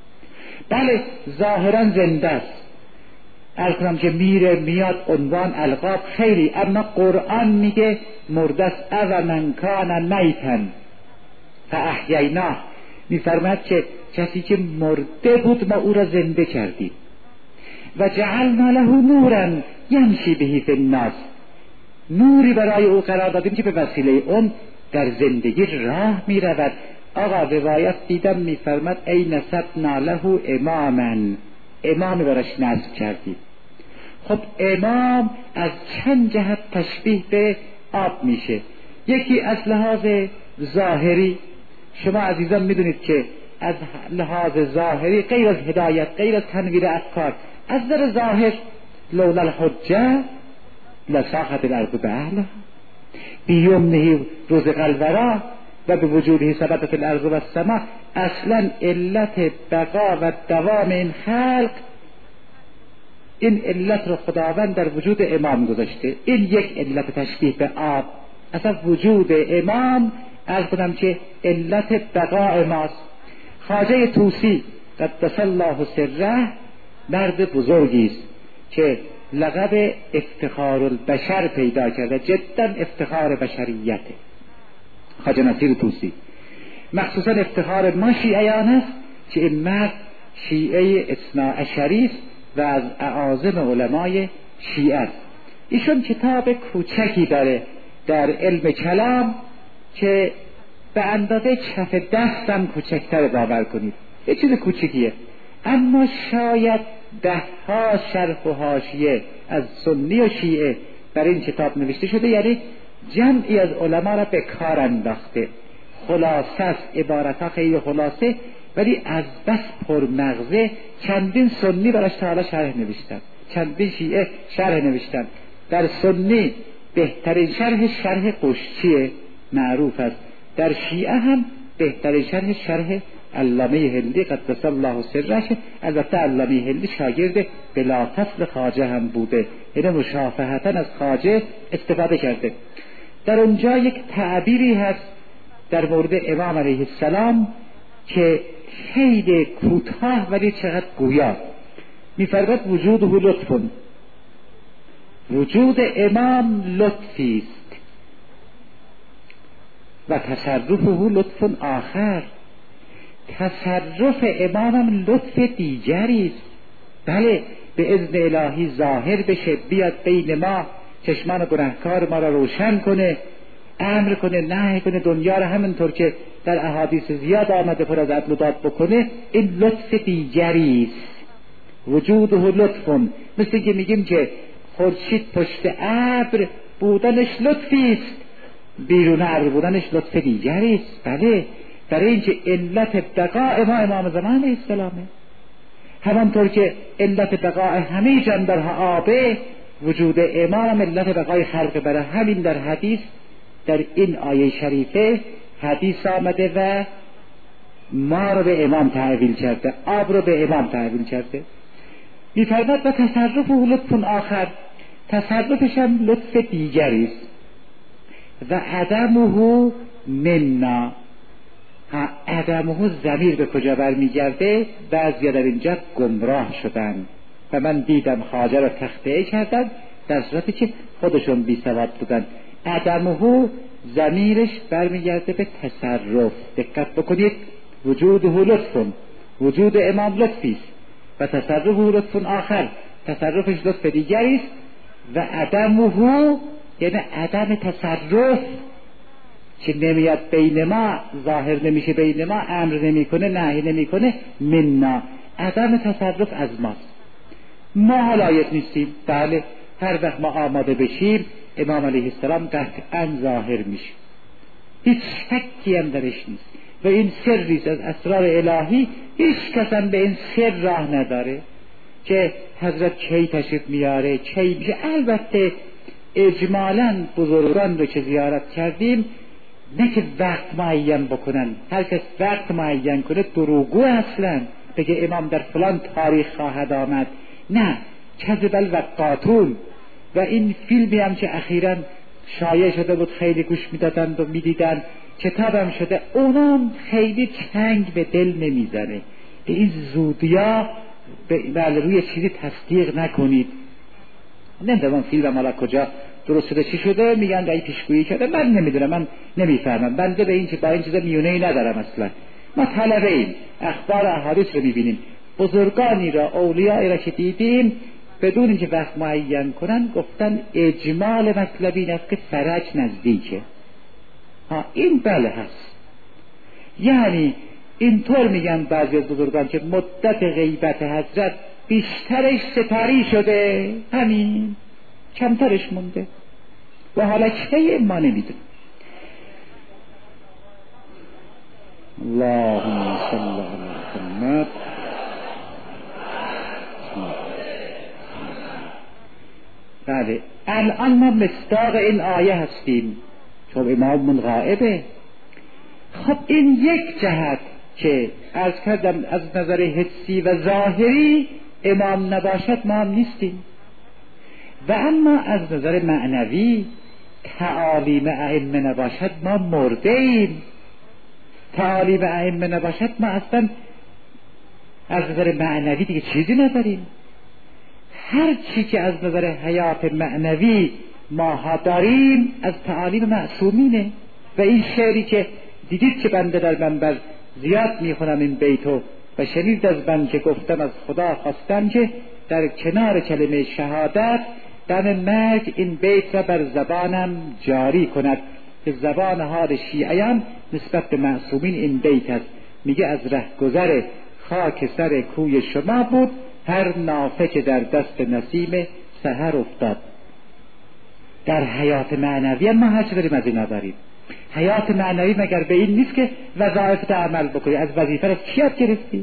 بله ظاهرا زنده است، عرض کنم که میره میاد، عنوان القاب خیلی، اما قرآن میگه مرده است. او من کان میتا فاحییناه، میفرماید که کسی که مرده بود ما او را زنده کردیم. و جعلنا له نورا یمشی به فی الناس، نوری برای او قرار دادیم که به وسیله اون در زندگی راه میرود. آقا روایت دیدم میفرماد ای نسبنا له اماما، امام براش نصب کردیم. خب امام از چند جهت تشبیه به آب میشه. یکی از لحاظ ظاهری، شما عزیزان میدونید که از لحاظ ظاهری غیر از هدایت، غیر از تنویر افکار، از نظر ظاهر لولا الحجه لساخت الارض باهلها بیمنه رزق الورا و به وجوده ثبتت الارض و السماء. اصلا علت بقا و دوام این خلق، این علت رو خداوند در وجود امام گذاشته. این یک علت تشبیه به آب. اصلا وجود امام عرض کنم که علت بقا ماست. خواجه طوسی قدس الله سره مرد بزرگی است که لقب افتخار البشر پیدا کرده، جدا افتخار بشریته. خواجه نصیر طوسی مخصوصا افتخار ما شیعیان است که این مرد شیعه اثناعشری است و از اعاظم علمای شیعه است. ایشون کتاب کوچکی داره در علم کلام که به اندازه کف دستم کوچکتر باور کنید، یه چیز کوچکیه، اما شاید 10 شرح و حاشیه از سنی و شیعه بر این کتاب نوشته شده، یعنی جمعی از علما را به کار انداخته. خلاصه است، عبارتها خیلی خلاصه، ولی از بس پرمغزه. چندین سنی براش تا حالا شرح نوشتن، چندین شیعه شرح نوشتن. در سنی بهترین شرح قشچیه، معروف است. در شیعه هم بهترین شرح علامه هندی قدس الله سرش. البته علامه هندی شاگرد بلافصل خواجه هم بوده، یعنی مشافهتا از خواجه استفاده کرده. در اونجا یک تعبیری هست در مورد امام علیه السلام که خیلی کوتاه ولی چقدر گویا. می‌فرماید وجوده لطف، وجود امام لطفی است و تصرفه لطف آخر، تصرف امامم لطف دیگری است. بله، به اذن الهی ظاهر بشه، بیاد بین ما، چشمان گناهکار ما را روشن کنه، امر کنه نهی کنه، دنیا رو همینطور که در احادیث زیاد آمده پر از عدل و داد بکنه، این لطف دیگری است. وجوده لطفون، مثل که میگیم که خورشید پشت ابر بودنش لطفی است، بیرون ابر بودنش لطف دیگری است. بله، برای اینکه علت بقاء ما امام زمان علیه السلامه، همانطور که علت بقاء همه جندرها آبه، وجود امام علت بقای خلق. برای همین در حدیث، در این آیه شریفه حدیث آمده و ما رو به امام تحویل کرده، آب رو به امام تحویل کرده. می‌فرماید و تصرف لطف آخر، تصرفش هم لطف دیگری است. و عدمه منا، عدمه ضمیر به کجا برمیگرده؟ بعضیا در اینجا گمراه شدن و من دیدم خواجه را تخطئه کردن در صورتی که خودشون بی سواد بودن. عدمه ضمیرش برمیگرده به تصرف. دقت بکنید، وجوده لطف، وجود امام لطفی است و تصرفه لطف آخر، تصرفش لطف دیگری است. و عدمه یعنی عدم تصرف که نمیاد بین ما، ظاهر نمیشه بین ما، امر نمیکنه نهی نمیکنه، منا، عدم تصرف از ماست. ما لایق نیستیم. بله، هر وقت ما آماده بشیم امام علیه السلام قطعا ظاهر میشه، هیچ شکی هم درش نیست و این سریست از اسرار الهی. هیچ کس هم به این سر راه نداره که حضرت کی تشریف میاره، کی میشه. البته اجمالاً بزرگان رو که زیارت کردیم، نه که وقت معین بکنن، هر کس وقت معین کنه دروغگو اصلا، بگه امام در فلان تاریخ خواهد آمد، نه، کذب الوقاتون. و این فیلمی هم که اخیراً شایع شده بود، خیلی گوش میدادند و میدیدن، کتابم شده، اونم خیلی چنگ به دل نمیزنه. این زودیا بله روی چیزی تصدیق نکنید. نمیدونم فیلم مالا کجا درست شده چی شده، میگن دایی پیشگویی کرده، من نمیدونم، من نمیفهمم. بنده به این که با این چیزا میونه‌ای ندارم اصلا. ما طلبه ایم، اخبار احادیث رو میبینیم، بزرگانی را، اولیایی را که دیدیم بدون اینکه وقت معین کنن گفتن اجمال مطلب این است که فرج نزدیکه. این بله هست، یعنی اینطور میگن بعضی از بزرگان که مدت غیبت حضرت بیشترش ستاری شده، همین کمترش مونده و حالا که ما نمیدونیم. اللهم صل علی محمد. بله، الان ما مصداق این آیه هستیم چون اماممون غائبه. خب این یک جهت که عرض کردم از نظر حسی و ظاهری امام نباشد ما هم نیستیم، و اما از نظر معنوی تعالیم ائمه نباشد ما مرده ایم. تعالیم ائمه نباشد ما اصلا از نظر معنوی دیگه چیزی نداریم. هر چی که از نظر حیات معنوی ما داریم از تعالیم معصومینه. و این شعری که دیدید که بنده در منبر زیاد میخونم این بیتو و شنید از من که گفتم از خدا خواستم که در کنار کلمه شهادت دم مرگ این بیت را بر زبانم جاری کند که زبان حال شیعیان نسبت به معصومین این بیت است. میگه از رهگذر خاک سر کوی شما بود هر نافه که در دست نسیم سحر افتاد. در حیات معنوی ما هر چه داریم از این نداریم. حیات معنوی مگر به این نیست که وظایف عمل بکنی؟ از وظیفه را چی یاد گرفتی؟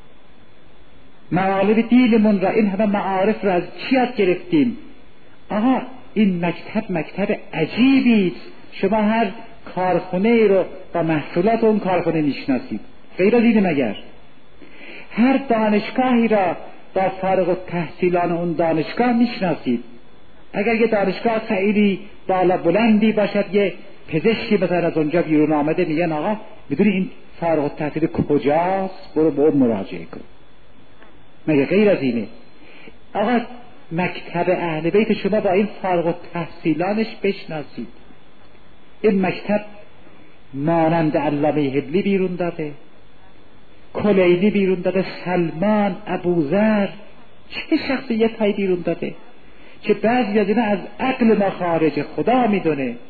معالم دینمون را، این همه معارف را از چی یاد گرفتیم؟ آها، این مکتب عجیبی است. شما هر کارخونه ای رو با محصولات اون کارخونه میشناسید، غیر از این مگر؟ هر دانشگاهی را با فارغ التحصیلان اون دانشگاه میشناسید. اگر یه دانشگاه خیلی بالا بلندی باشد، یه پزشکی مثلا از اونجا بیرون آمده، میگن آقا میدونی این فارغ التحصیل کجاست؟ برو به اون مراجعه کن. مگه غیر از اینه؟ آقا مکتب اهل بیت شما با این فارغ التحصیلانش بشناسید. این مکتب مانند علامه هدلی بیرون داده، کلینی بیرون داده، سلمان، ابوذر، چه شخصیت های بیرون داده که بعضی از اینا از عقل ما خارج، خدا میدونه.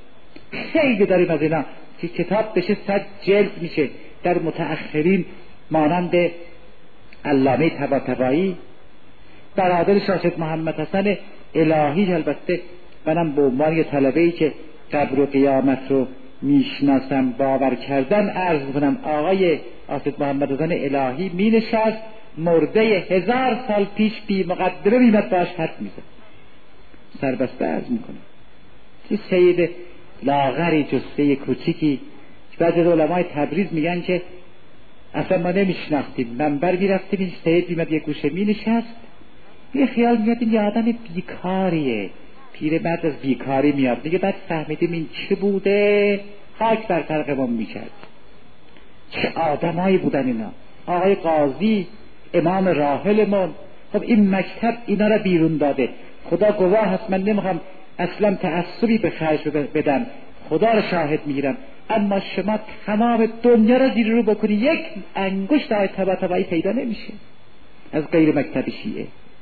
خیلی داریم از اینا که کتاب بشه 100 جلد میشه. در متأخرین مانند علامه طباطبایی، برادر شاه محمد حسن الهی، البته منم به عنوان یه طلبه‌ای که قبر و قیامت رو میشناسم باور کردم عرض میکنم، آقای آصف محمد حسن الهی می نشست مرده 1000 سال پیش بی مقدمه میمد باش حد میزد، سربسته عرض میکنم. یه سید لاغری جسته کوچیکی، بعضی از علمای تبریز میگن که اصلا ما نمیشناختیم، منبر میرفتیم این سید میمد یه گوشه می نشست، یه خیال میاد این یه آدم بیکاریه، پیرمرد از بیکاری میاد دیگه. بعد فهمیدیم این چه بوده، خاک بر فرقمون میکرد. چه آدمایی بودن اینا. آقای قاضی امام راحلمون، خب این مکتب اینا را بیرون داده. خدا گواه هست من نمیخوام اصلا تعصبی به خرج بدم، خدا را شاهد میگیرم، اما شما تمام دنیا را زیر رو بکنی یک انگشت آقای طباطبایی پیدا نمیشه از غیر مکتب شیعه.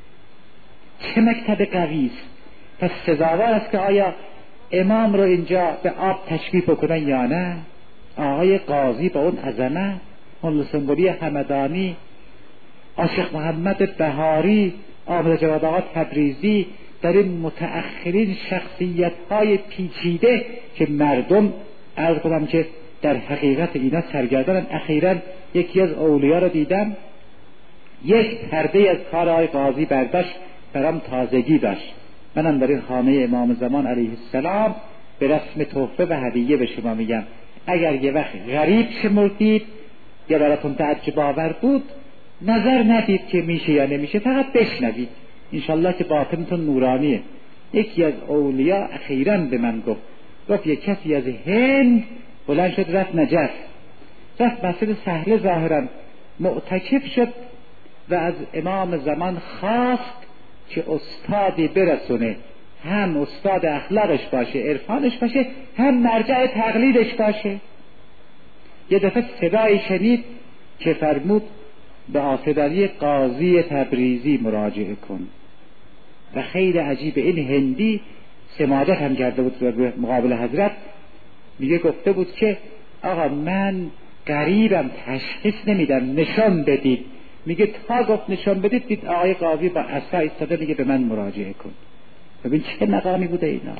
چه مکتب قوی است. پس سزاوار است که آیا امام رو اینجا به آب تشبیه بکنن یا نه؟ آقای قاضی با اون عظمت، اون سنبولی همدانی، عاشق محمد بهاری، آمد جواد آقا تبریزی، در این متأخرین شخصیت های پیچیده که مردم عرض کنم که در حقیقت اینا سرگردانن. اخیراً یکی از اولیاء رو دیدم، یک پرده از کار آقای قاضی برداشت، برام تازگی داشت. منم در این خانه امام زمان علیه السلام به رسم تحفه و هدیه به شما میگم، اگر یه وقت غریب شمردید یا براتون تعجب آور بود، نظر ندید که میشه یا نمیشه، فقط بشنوید، انشالله که باطنتون نورانیه. یکی از اولیاء اخیراً به من گفت یک کسی از هند بلند شد رفت نجف، رفت مسجد سهله ظاهراً معتکف شد و از امام زمان خواست که استادی برسونه، هم استاد اخلاقش باشه، عرفانش باشه، هم مرجع تقلیدش باشه. یه دفعه صدایی شنید که فرمود به آصدری قاضی تبریزی مراجعه کن و خیلی عجیبه، این هندی سماجت هم کرده بود مقابل حضرت. میگه گفته بود که آقا من غریبم، تشخیص نمیدم، نشان بدید. میگه تا گفت نشان بدید، دید آقای قاضی با عصا ایستاده، میگه به من مراجعه کن. ببین چه مقامی بوده اینا.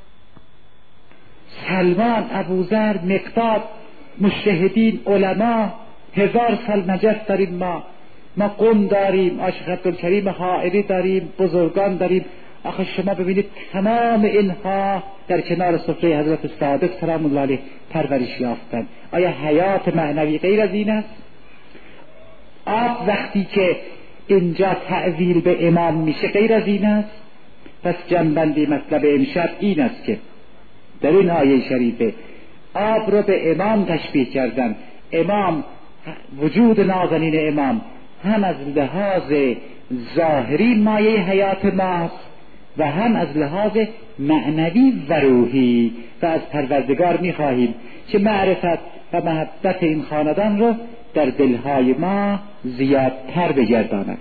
سلمان، ابوذر، مقداد، مجتهدین، علما، 1000 سال نجف داریم ما قم داریم، عاشق عبدالکریم حائری داریم، بزرگان داریم. آخه شما ببینید تمام اینها در کنار سفره حضرت صادق سلام الله علیه پرورش یافتند. آیا حیات معنوی غیر از این است؟ آب وقتی که اینجا تعویل به امام میشه غیر از این است؟ پس جنبندی مطلب امشب این است که در این آیه شریفه آب رو به امام تشبیه کردن. امام، وجود نازنین امام هم از لحاظ ظاهری مایه حیات ماست و هم از لحاظ معنوی و روحی، و از پروردگار میخواهیم که معرفت و محبت این خاندان رو در دلهای ما زیادتر بگرداند.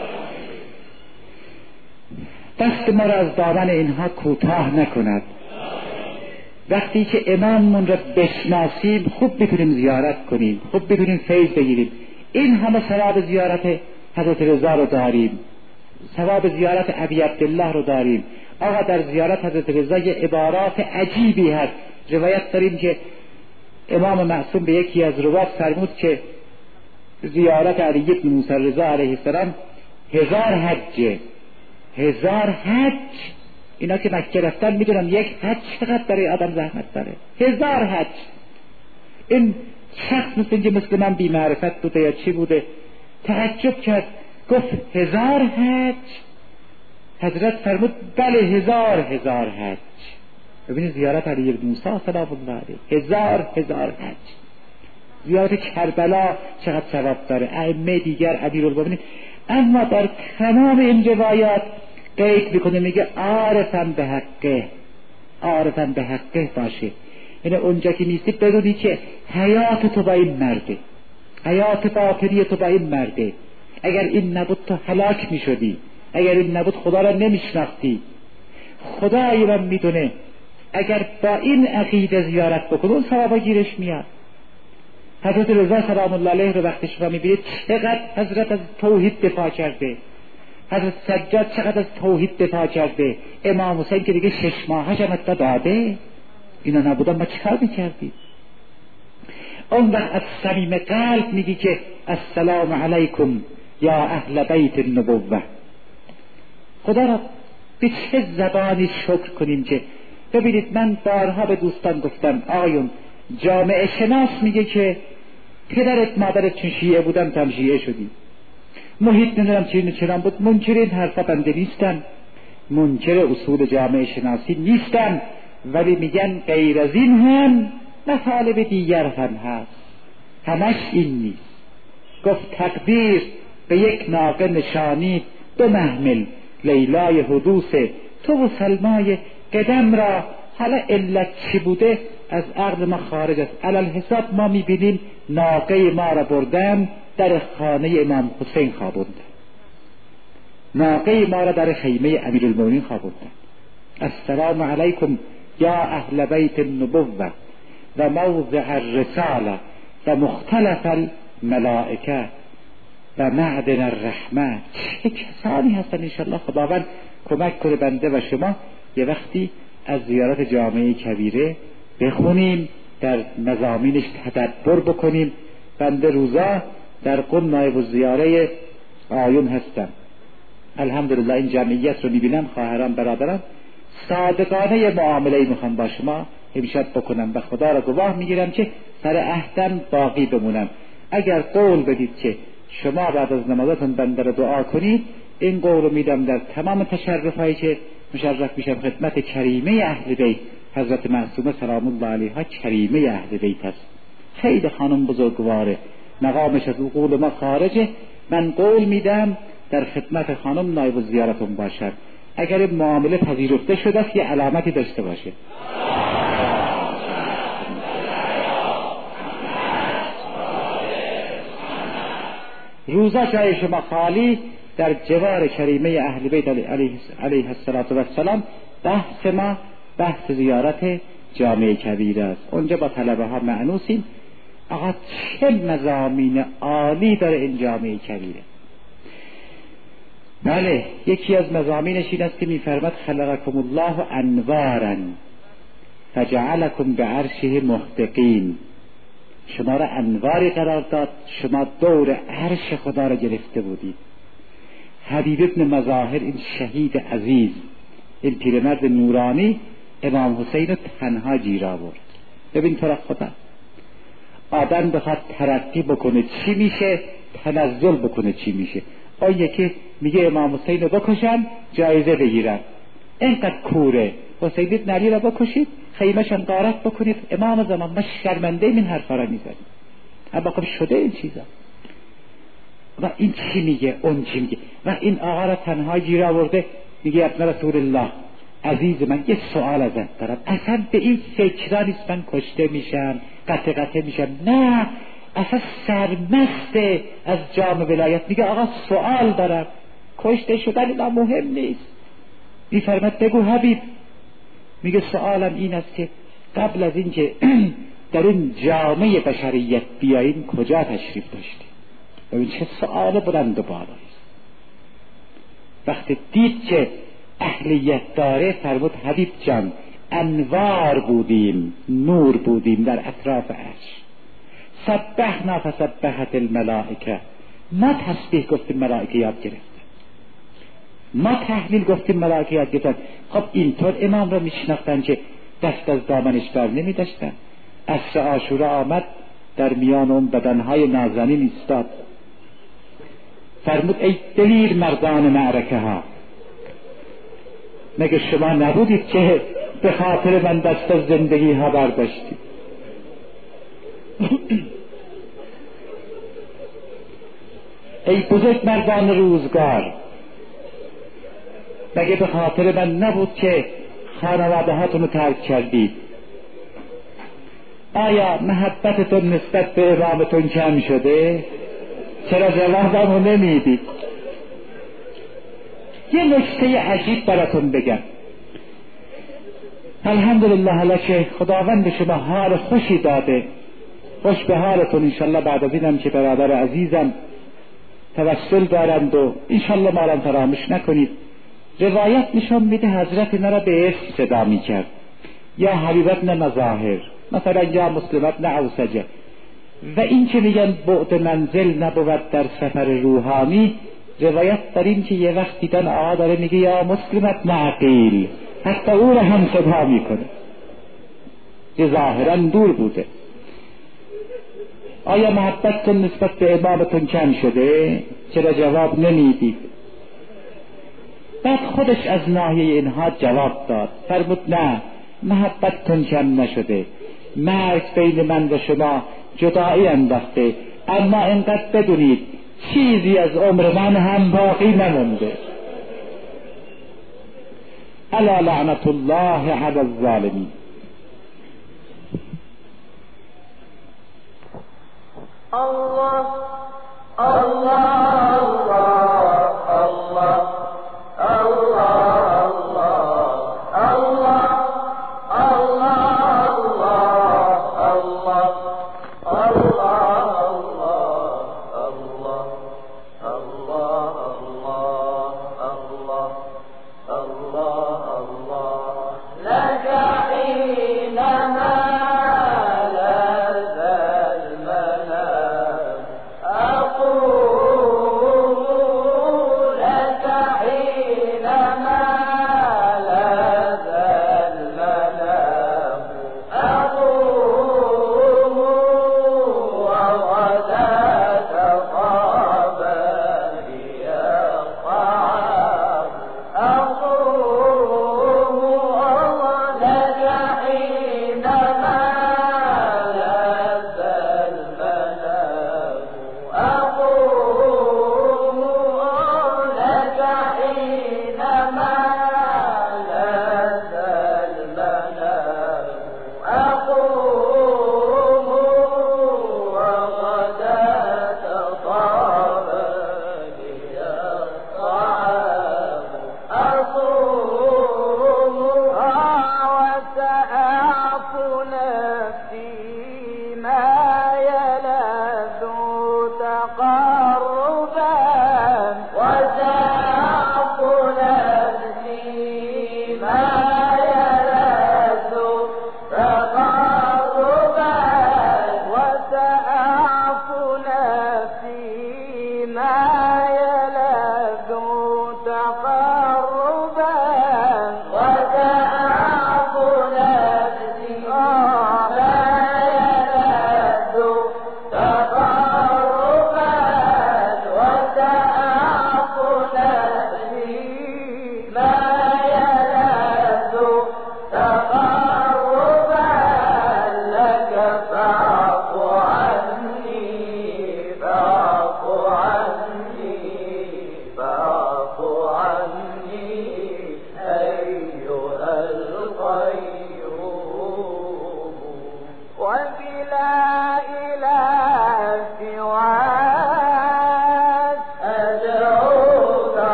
دست ما را از دامن اینها کوتاه نکند. وقتی که اماممون را بشناسیم خوب بتونیم زیارت کنیم، خوب بتونیم فیض بگیریم. این همه ثواب زیارت حضرت رضا رو داریم، ثواب زیارت ابی عبدالله رو داریم. آقا در زیارت حضرت رضا یه عبارات عجیبی هست. روایت داریم که امام معصوم به یکی از روات فرمود که زیارت علی بن موسی رضا علیه السلام 1000 حجه. 1000 حج، اینا که مکه رفتن میدونن یک حج چقدر برای آدم زحمت داره. 1000 حج. این شخص مثل من بی معرفت بوده یا چی بوده، تعجب کرد، گفت 1000 حج؟ حضرت فرمود بله 1000 حج. ببینید زیارت علی بن موسی سلام الله علیه، 1000 حج. زیارت کربلا چقدر ثواب داره، ائمه دیگر امیرالمومنین. اما در تمام این روایات قید میکنه، میگه عارفن به حقه باشه. یعنی اونجا که نیستی بدونی که حیات تو با این مرده، حیات باطنی تو با این مرده. اگر این نبود تو هلاک میشدی، اگر این نبود خدا را نمیشناختی. خدای من میدونه اگر با این عقیده زیارت بکنه اون ثوابا گیرش میاد. حضرت رضا سلام الله علیه رو وقتی شما میبینید چقدر حضرت از توحید دفاع کرده، حضرت سجاد چقدر از توحید دفاع کرده، امام حسین که دیگه 6 ماهش هم داده، اینا نبودن ما چیکار میکردیم؟ اون وقت از صمیم قلب میگی که السلام علیکم یا اهل بیت النبوه. خدا را به چه زبانی شکر کنیم که ببینید من بارها به دوستان گفتم آقایون جامعه شناس میگه که پدرت مادرت چون شیعه بودن تو هم شیعه شدی، محیط نمیدونم چین چنان بود. منکر این حرفا بنده نیستن، منکر اصول جامعه شناسی نیستن، ولی میگن غیر از این هم مطالب دیگر هم هست، همش این نیست. گفت تقدیر به یک ناقه نشانید دو محمل، لیلای حدوث تو و سلمای قدم را. حالا علت چی بوده از عقل ما خارج است. علل حساب ما میبینیم ناقه ما را بردن در خانه امام حسین خوابوندن، ناقه ما را در خیمه امیرالمومنین خوابوندن. السلام علیکم یا اهل بیت النبوه و موضع الرساله و مختلف الملائکه و معدن الرحمه. چه کسانی هستن؟ انشاءالله خداوند کمک کنه بنده و شما یه وقتی از زیارت جامعه کبیره بخونیم، در مضامینش تدبر بکنیم. بنده روزا در قم نایب الزیاره آیون هستم، الحمدلله این جمعیت رو میبینم، خواهران برادران، صادقانه معامله میخوام با شما امشب بکنم و خدا را گواه میگیرم که سر عهدم باقی بمونم. اگر قول بدید که شما بعد از نمازتون بنده را دعا کنید، این قول رو میدم در تمام تشرفایی که مشرف میشم خدمت کریمه اهل بیت. حضرت معصومه سلام الله علیها کریمه اهل بیت است، خیلی خانم بزرگواره، مقامش از قول ما خارجه. من قول میدم در خدمت خانم نایب الزیارتون باشد. اگر معامله پذیرفته شده است یه علامتی داشته باشه. روزا جای شما خالی در جوار کریمه اهل بیت علیه السلام. بحث ما بحث زیارت جامعه کبیر است. اونجا با طلبه ها معنوسیم. آقا چه مضامین عالی داره این جامعه کبیره. بله، یکی از مضامینش این است که می‌فرماد خلقکم الله انوارا فجعلکم بعرشه محتقین. شما را انواری قرار داد، شما دور عرش خدا را گرفته بودید. حبیب ابن مظاهر، این شهید عزیز، این پیرمرد نورانی، امام حسین رو تنها گیر آورد. ببین تو را خدا، آدم بخواد ترقی بکنه چی میشه، تنزل بکنه چی میشه. آن یکی میگه امام حسین رو بکشن جایزه بگیرن، اینقدر کوره، حسین ابن علی رو بکشید خیمه‌شان غارت بکنید. امام زمان ما شرمنده این حرفا رو میزنیم، اما خب شده این چیزا. و این چی میگه، اون چی میگه، و این آقا را تنها گیر آورده. میگه ابن رسول الله عزیز من یه سوال ازت دارم، اصلا به این فکرا نیست من کشته میشم قطع میشم، نه اصلا سرمسته از جام ولایت. میگه آقا سوال دارم، کشته شدن اینا مهم نیست. میفرماد بگو حبیب. میگه سوالم این است که قبل از این که در این جامعه بشریت بیاییم کجا تشریف داشتیم؟ ببین چه سوال بلند و بالاییست. وقتی دید که اهلیت داره فرمود حبیب جان انوار بودیم، نور بودیم در اطراف عرش. سبحنا فسبحت الملائکه، ما تسبیح گفتیم ملائکه یاد گرفتن، ما تحلیل گفتیم ملائکه یاد گرفتن. خب اینطور امام را میشناختن که دست از دامنش بر نمی داشتن. عصر عاشورا آمد، در میان اون بدنهای نازنین ایستاد، فرمود ای دلیر مردان معرکه ها، مگه شما نبودید که به خاطر من دست از زندگی ها برداشتید؟ ای بزرگ مردان روزگار، مگه به خاطر من نبود که خانواده هاتون رو ترک کردید؟ آیا محبتتون نسبت به امامتون کم شده؟ چرا جوابمو نمیدید؟ یه نکته عجیب براتون بگم. الحمدلله حالا که خداوند شما حال خوشی داده، خوش به حالتون. انشالله بعد از اینم که برادر عزیزم توسل دارند و انشالله ما را فراموش نکنید. روایت نشان میده حضرت اینا را به اسم صدا میکرد، یا حبیب ابن مظاهر، مثلا یا مسلم ابن عوسجه. و این که میگن بعد منزل نبود در سفر روحانی، روایت داریم که یه وقت دیدن آقا داره میگه یا مسلم ابن عقیل، حتی او را هم صدا میکنه که ظاهرا دور بوده. آیا محبتتون نسبت به امامتون کم شده؟ چرا جواب نمیدید؟ بعد خودش از ناحیه اینها جواب داد، فرمود نه، محبتتون کم نشده، مرگ بین من و شما جدایی انداخته، اما اینقدر بدونید چیزی از عمر من هم باقی نمونده. الا لعنت الله علی الظالمین. الله الله الله الله الله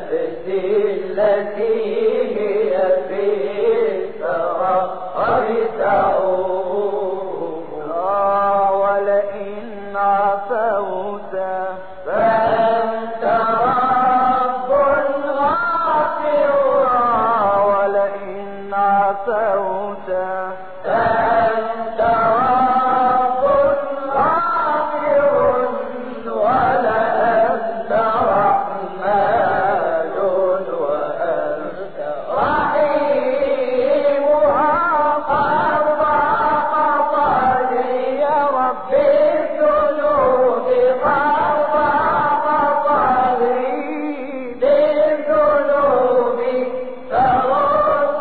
نفسي التي هي في الثرى تعود ولئن عفوت فأنت رب غافر ولئن عفوت فأنت رب غافر ولأنت رحمن وأنت رحيم قرق صدري رب الذنوب قرق صدري بالذنوب فرد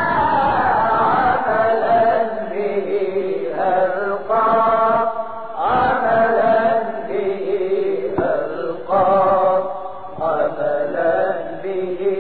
عملا به ألقى عملا به ألقى عملا به